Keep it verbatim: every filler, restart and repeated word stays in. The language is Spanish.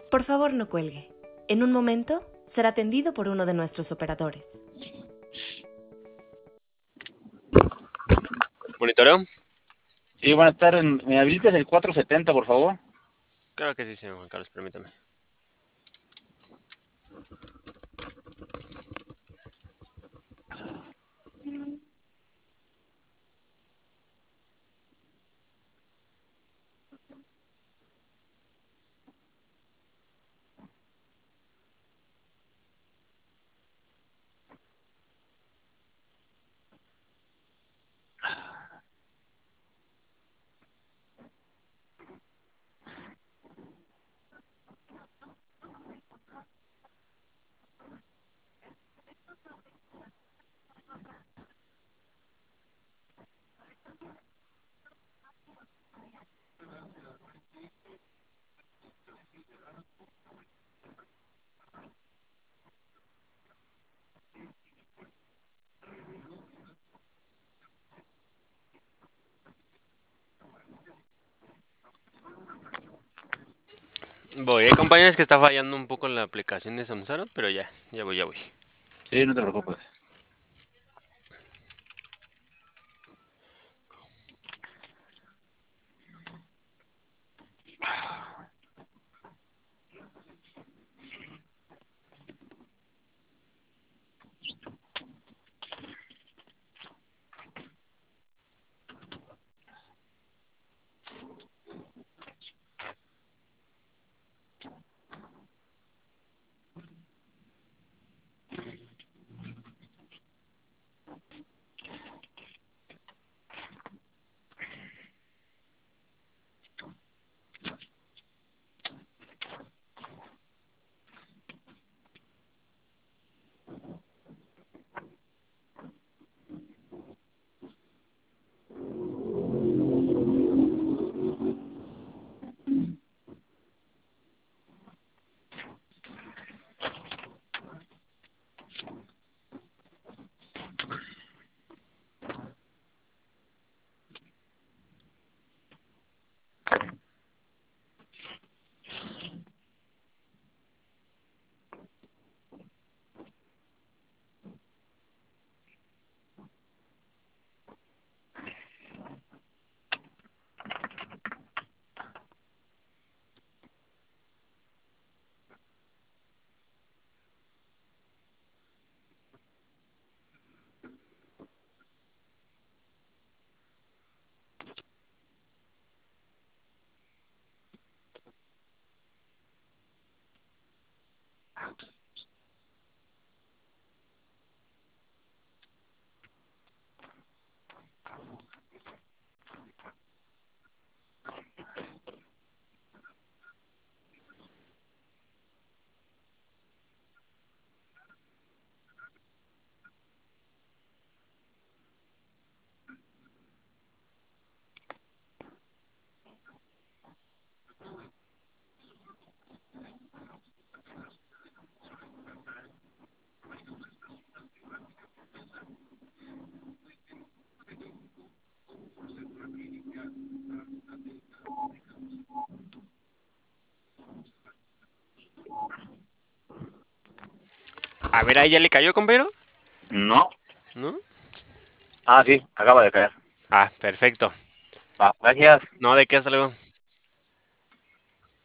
Por favor, no cuelgue. En un momento será atendido por uno de nuestros operadores. ¿Monitoreo? Sí, buenas tardes. ¿Me habilitas el cuatrocientos setenta, por favor? Claro que sí, señor Juan Carlos, permítame. Voy, hay compañeros que está fallando un poco la aplicación de Samsara, pero ya, ya voy, ya voy. Sí, no te preocupes. A ver, ahí ya le cayó, compañero. No. ¿No? Ah, sí, acaba de caer. Ah, perfecto. Va, gracias. No, de qué, hasta luego.